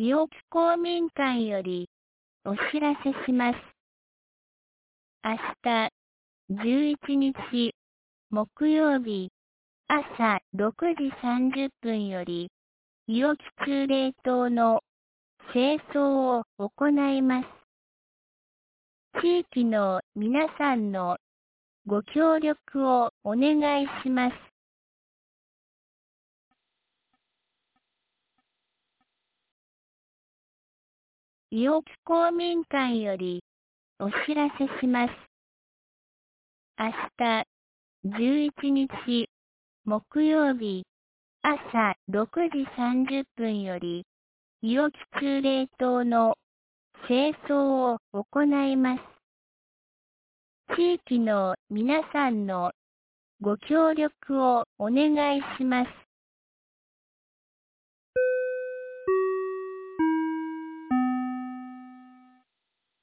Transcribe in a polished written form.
伊予木公民館よりお知らせします。明日、11日、木曜日、朝6時30分より、伊予木忠霊塔の清掃を行います。地域の皆さんのご協力をお願いします。伊予木公民館よりお知らせします。明日、11日、木曜日、朝6時30分より、伊予木忠霊塔の清掃を行います。地域の皆さんのご協力をお願いします。